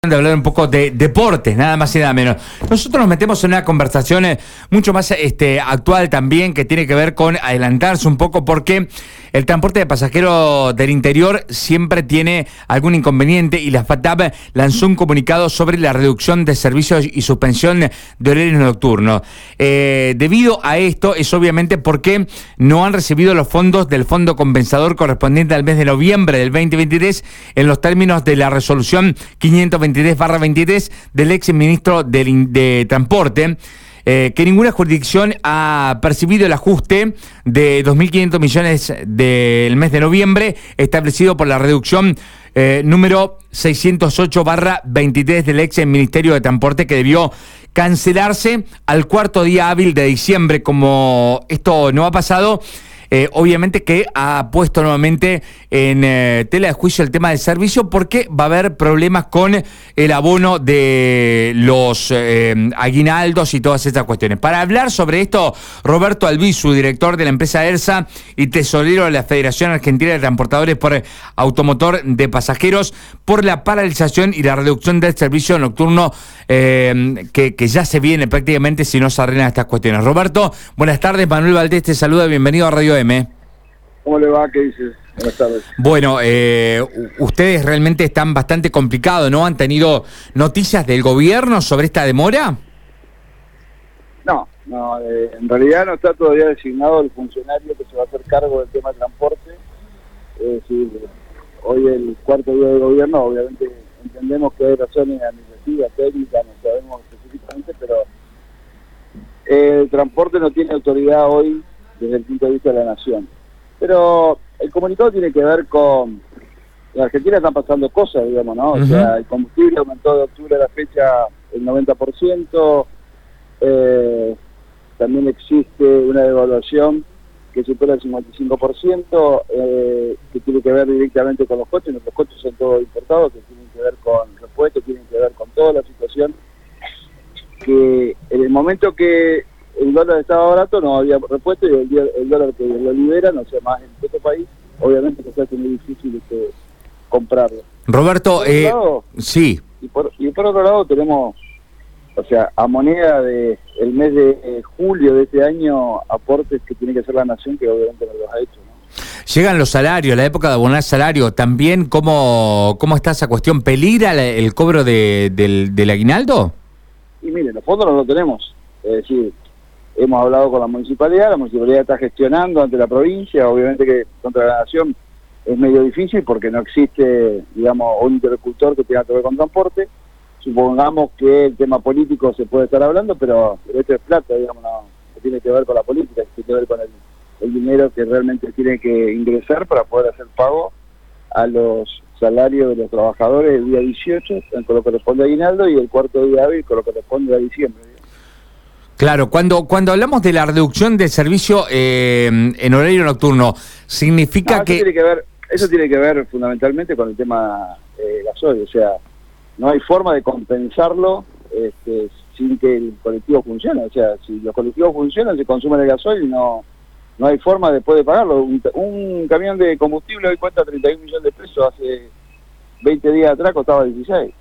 De hablar un poco de deportes, nada más y nada menos. Nosotros nos metemos en una conversación mucho más actual también, que tiene que ver con adelantarse un poco, porque el transporte de pasajeros del interior siempre tiene algún inconveniente, y la FATAP lanzó un comunicado sobre la reducción de servicios y suspensión de horarios nocturnos. Debido a esto es obviamente porque no han recibido los fondos del fondo compensador correspondiente al mes de noviembre del 2023 en los términos de la resolución 523/23 del ex ministro de Transporte, que ninguna jurisdicción ha percibido el ajuste de 2.500 millones del mes de noviembre establecido por la reducción número 608/23 del ex Ministerio de Transporte, que debió cancelarse al cuarto día hábil de diciembre. Como esto no ha pasado, obviamente que ha puesto nuevamente en tela de juicio el tema del servicio, porque va a haber problemas con el abono de los aguinaldos y todas estas cuestiones. Para hablar sobre esto, Roberto Albizu, director de la empresa ERSA y tesorero de la Federación Argentina de Transportadores por Automotor de Pasajeros, por la paralización y la reducción del servicio nocturno que ya se viene prácticamente si no se arreglan estas cuestiones. Roberto, buenas tardes. Manuel Valdés te saluda, bienvenido a Radio M. ¿Cómo le va? ¿Qué dices? Buenas tardes. Bueno, ustedes realmente están bastante complicados, ¿no? ¿Han tenido noticias del gobierno sobre esta demora? No, en realidad no está todavía designado el funcionario que se va a hacer cargo del tema de transporte. Es decir, hoy el cuarto día de gobierno, obviamente entendemos que hay razones administrativas, técnicas, no sabemos específicamente, pero el transporte no tiene autoridad hoy desde el punto de vista de la nación. Pero el comunicado tiene que ver con... En Argentina están pasando cosas, digamos, ¿no? O sea, el combustible aumentó de octubre a la fecha el 90%, también existe una devaluación que supera el 55%, que tiene que ver directamente con los coches. Nuestros coches son todos importados, que tienen que ver con repuestos, tienen que ver con toda la situación, que en el momento que el dólar estaba barato no había repuesto, y el dólar que lo liberan, o sea, más en otro país, obviamente que se hace muy difícil comprarlo. Roberto, lado, sí. Y por otro lado tenemos, o sea, a moneda de el mes de julio de este año, aportes que tiene que hacer la nación, que obviamente no los ha hecho, ¿no? Llegan los salarios, la época de abonar salario. También, ¿cómo está esa cuestión? ¿Peligra el cobro del aguinaldo? Y miren, los fondos no los tenemos. Es decir, hemos hablado con la municipalidad está gestionando ante la provincia. Obviamente que contra la nación es medio difícil porque no existe, digamos, un interlocutor que tenga que ver con transporte. Supongamos que el tema político se puede estar hablando, pero esto es plata, digamos, no tiene que ver con la política, tiene que ver con el dinero que realmente tiene que ingresar para poder hacer pago a los salarios de los trabajadores el día 18, con lo que corresponde a aguinaldo, y el cuarto día hábil con lo que corresponde a diciembre. Claro, cuando hablamos de la reducción del servicio en horario nocturno, significa que... Eso tiene que ver fundamentalmente con el tema gasoil. O sea, no hay forma de compensarlo sin que el colectivo funcione. O sea, si los colectivos funcionan, se consume el gasoil y no hay forma después de pagarlo. Un camión de combustible hoy cuesta 31 millones de pesos, hace 20 días atrás costaba 16.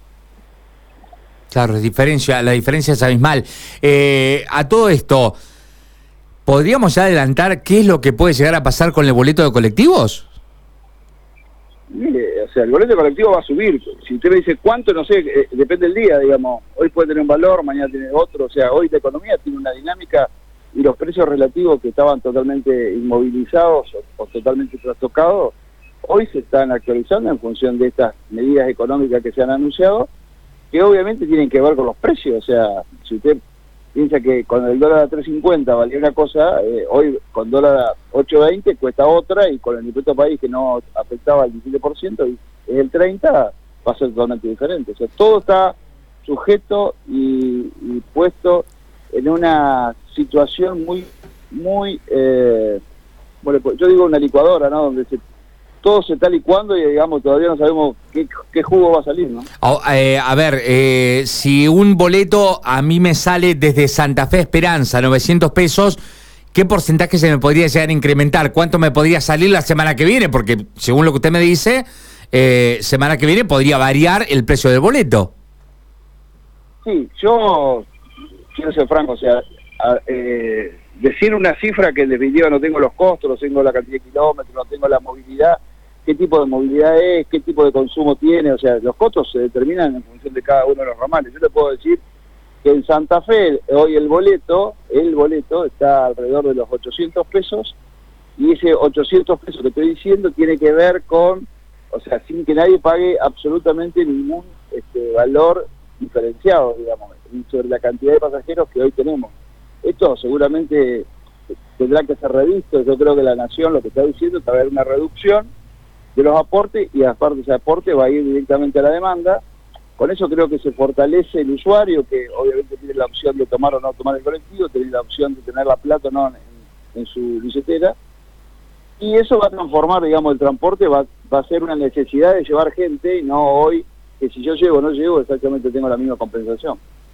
Claro, la diferencia es abismal. A todo esto, ¿podríamos ya adelantar qué es lo que puede llegar a pasar con el boleto de colectivos? Mire, o sea, el boleto de colectivo va a subir. Si usted me dice cuánto, no sé, depende del día, digamos. Hoy puede tener un valor, mañana tiene otro. O sea, hoy la economía tiene una dinámica, y los precios relativos que estaban totalmente inmovilizados o totalmente trastocados, hoy se están actualizando en función de estas medidas económicas que se han anunciado, que obviamente tienen que ver con los precios. O sea, si usted piensa que con el dólar a 3.50 valía una cosa, hoy con dólar a 8.20 cuesta otra, y con el impuesto país que no afectaba al 17% y es el 30%, va a ser totalmente diferente. O sea, todo está sujeto y puesto en una situación muy, bueno, yo digo una licuadora, ¿no? Donde todo se está licuando y, digamos, todavía no sabemos qué jugo va a salir, ¿no? A ver, si un boleto a mí me sale desde Santa Fe Esperanza, 900 pesos, ¿qué porcentaje se me podría llegar a incrementar? ¿Cuánto me podría salir la semana que viene? Porque, según lo que usted me dice, semana que viene podría variar el precio del boleto. Sí, yo quiero ser franco, o sea, decir una cifra que en definitiva no tengo los costos, no tengo la cantidad de kilómetros, no tengo la movilidad, qué tipo de movilidad es, qué tipo de consumo tiene, o sea, los costos se determinan en función de cada uno de los ramales. Yo te puedo decir que en Santa Fe hoy el boleto está alrededor de los 800 pesos, y ese 800 pesos que estoy diciendo tiene que ver con, o sea, sin que nadie pague absolutamente ningún valor diferenciado, digamos, sobre la cantidad de pasajeros que hoy tenemos. Esto seguramente tendrá que ser revisto. Yo creo que la Nación lo que está diciendo es que va a haber una reducción de los aportes, y aparte de ese aporte va a ir directamente a la demanda. Con eso creo que se fortalece el usuario, que obviamente tiene la opción de tomar o no tomar el colectivo, tiene la opción de tener la plata o no en su billetera, y eso va a transformar, digamos, el transporte, va a ser una necesidad de llevar gente, y no hoy, que si yo llego o no llego, exactamente tengo la misma compensación.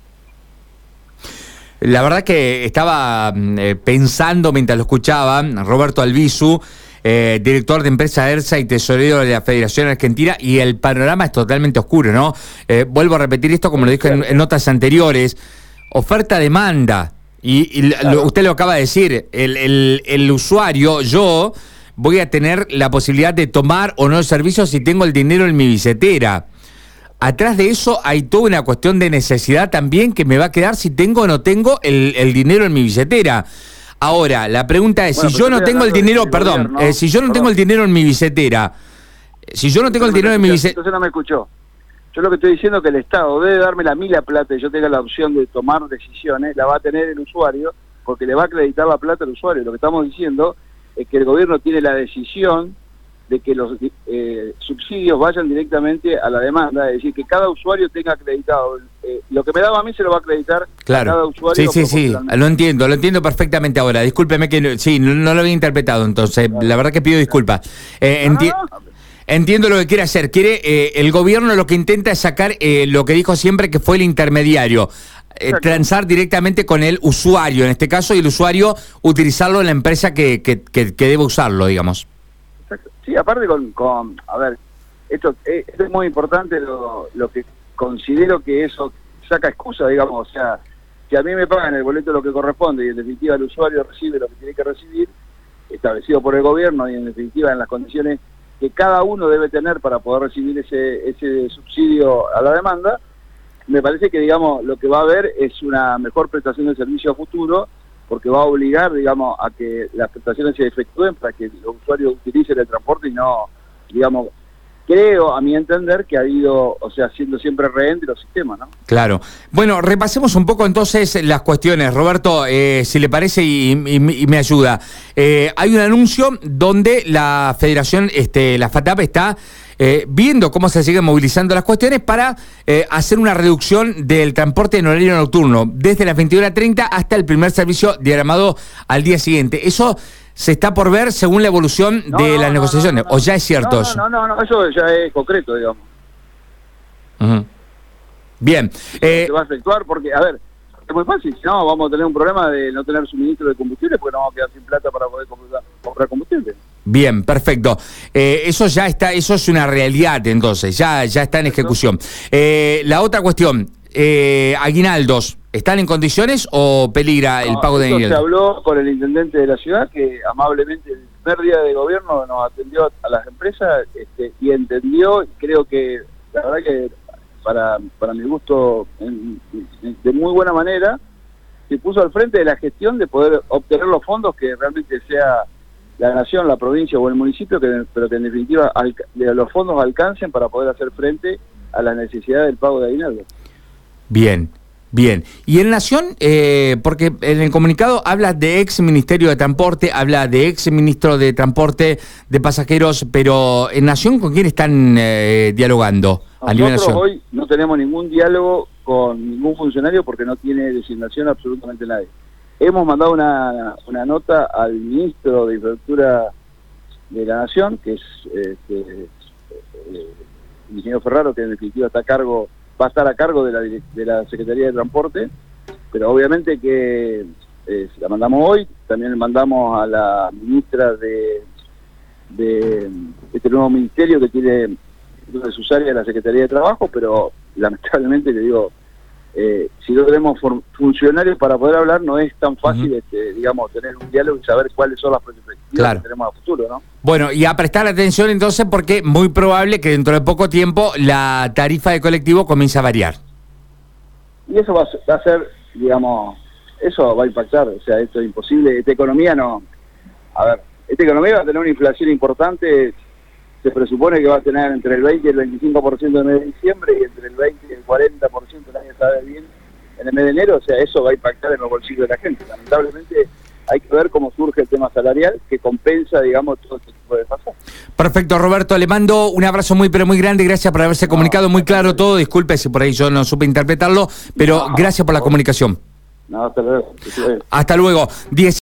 La verdad que estaba pensando mientras lo escuchaba, Roberto Albizu, director de empresa ERSA y tesorero de la Federación Argentina, y el panorama es totalmente oscuro, ¿no? Vuelvo a repetir esto como lo dije en notas anteriores, oferta-demanda, y claro, usted lo acaba de decir, el usuario, yo voy a tener la posibilidad de tomar o no el servicio si tengo el dinero en mi billetera. Atrás de eso hay toda una cuestión de necesidad también que me va a quedar si tengo o no tengo el dinero en mi billetera. Ahora, la pregunta es, si yo no tengo el dinero, si yo no tengo el dinero en mi billetera, si yo no tengo el dinero en mi billetera... Entonces no me escuchó. Yo lo que estoy diciendo es que el Estado debe darme a mí la plata y yo tenga la opción de tomar decisiones, la va a tener el usuario, porque le va a acreditar la plata al usuario. Lo que estamos diciendo es que el gobierno tiene la decisión de que los subsidios vayan directamente a la demanda, es decir, que cada usuario tenga acreditado. Lo que me daba a mí se lo va a acreditar, claro, a cada usuario. Sí, lo entiendo perfectamente ahora. Discúlpeme que no lo había interpretado, entonces, claro, la verdad que pido disculpas. Entiendo lo que quiere hacer. El gobierno lo que intenta es sacar lo que dijo siempre, que fue el intermediario. Transar directamente con el usuario, en este caso, y el usuario utilizarlo en la empresa que debe usarlo, digamos. Sí, aparte a ver, esto es muy importante, lo que considero que eso saca excusa, digamos, o sea, si a mí me pagan el boleto lo que corresponde y en definitiva el usuario recibe lo que tiene que recibir, establecido por el gobierno, y en definitiva en las condiciones que cada uno debe tener para poder recibir ese subsidio a la demanda, me parece que, digamos, lo que va a haber es una mejor prestación de servicio a futuro, porque va a obligar, digamos, a que las prestaciones se efectúen para que los usuarios utilicen el transporte y no, digamos, creo, a mi entender, que ha ido, o sea, siendo siempre rehén de los sistemas, ¿no? Claro. Bueno, repasemos un poco entonces las cuestiones, Roberto, si le parece y me ayuda. Hay un anuncio donde la Federación, la FATAP está viendo cómo se siguen movilizando las cuestiones para hacer una reducción del transporte en horario nocturno, desde las 21:30 hasta el primer servicio diagramado al día siguiente. Eso se está por ver según la evolución de las negociaciones, ¿o ya es cierto eso? No, eso ya es concreto, digamos. Bien. Se va a efectuar porque, a ver, es muy fácil, si no vamos a tener un problema de no tener suministro de combustible porque no vamos a quedar sin plata para poder comprar combustible. Bien, perfecto. Eso ya está, eso es una realidad entonces, ya está en ejecución. La otra cuestión, aguinaldos, ¿están en condiciones o peligra el pago de aguinaldos? Se habló con el intendente de la ciudad, que amablemente el primer día de gobierno nos atendió a las empresas y entendió, y creo que la verdad que para mi gusto de muy buena manera se puso al frente de la gestión de poder obtener los fondos que realmente sea la nación, la provincia o el municipio, pero que en definitiva los fondos alcancen para poder hacer frente a la necesidad del pago de aguinaldo. Bien. Y en Nación, porque en el comunicado habla de ex Ministerio de Transporte, habla de ex Ministro de Transporte de Pasajeros, pero en Nación, ¿con quién están dialogando a nivel nacional? Hoy no tenemos ningún diálogo con ningún funcionario porque no tiene designación absolutamente nadie. Hemos mandado una nota al Ministro de Infraestructura de la Nación, que es el ingeniero Ferraro, que en definitiva va a estar a cargo de la Secretaría de Transporte, pero obviamente que la mandamos hoy. También le mandamos a la ministra de este nuevo ministerio que tiene de sus áreas la Secretaría de Trabajo, pero lamentablemente le digo, si no tenemos funcionarios para poder hablar, no es tan fácil, digamos, tener un diálogo y saber cuáles son las perspectivas que tenemos a futuro, ¿no? Bueno, y a prestar atención entonces, porque muy probable que dentro de poco tiempo la tarifa de colectivo comience a variar. Y eso va a ser, digamos, eso va a impactar, o sea, esto es imposible, esta economía no... A ver, esta economía va a tener una inflación importante, se presupone que va a tener entre el 20 y el 25% en el mes de diciembre y entre el 20 y el 40%, nadie sabe bien, en el mes de enero, o sea, eso va a impactar en los bolsillos de la gente. Lamentablemente hay que ver cómo surge el tema salarial que compensa, digamos, todo este tipo de pasar. Perfecto, Roberto, le mando un abrazo muy, pero muy grande, gracias por haberse comunicado muy claro todo, disculpe si por ahí yo no supe interpretarlo, pero gracias por la comunicación. No, hasta luego. Hasta luego.